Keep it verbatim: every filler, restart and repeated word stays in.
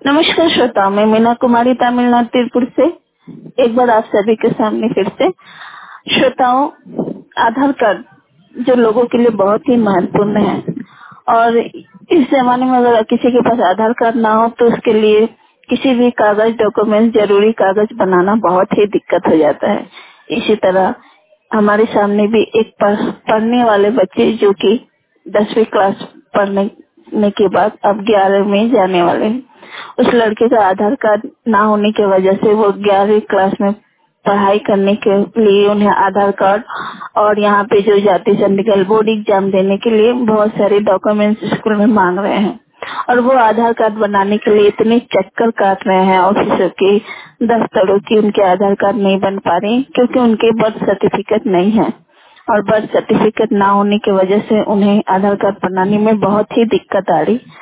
नमस्कार श्रोता, मैं मीना कुमारी तमिलनाडु तिरुपुर से एक बार आप सभी के सामने फिर से। श्रोताओं, आधार कार्ड जो लोगों के लिए बहुत ही महत्वपूर्ण है और इस जमाने में अगर किसी के पास आधार कार्ड ना हो तो उसके लिए किसी भी कागज डॉक्यूमेंट जरूरी कागज बनाना बहुत ही दिक्कत हो जाता है। इसी तरह हमारे सामने भी एक पढ़- पढ़ने वाले बच्चे जो कि दसवीं क्लास पढ़ने ने के बाद अब ग्यारह में जाने वाले हैं। उस लड़के का आधार कार्ड ना होने की वजह से वो ग्यारहवीं क्लास में पढ़ाई करने के लिए उन्हें आधार कार्ड और यहाँ पे जो जाति चंडीगढ़ बोर्ड एग्जाम देने के लिए बहुत सारे डॉक्यूमेंट्स स्कूल में मांग रहे हैं और वो आधार कार्ड बनाने के लिए इतने चक्कर काट रहे हैं ऑफिसर के दफ्तरों की, उनके आधार कार्ड नहीं बन पा रहे क्योंकि उनके बर्थ सर्टिफिकेट नहीं है और बर्थ सर्टिफिकेट ना होने की वजह से उन्हें आधार कार्ड बनाने में बहुत ही दिक्कत आ रही।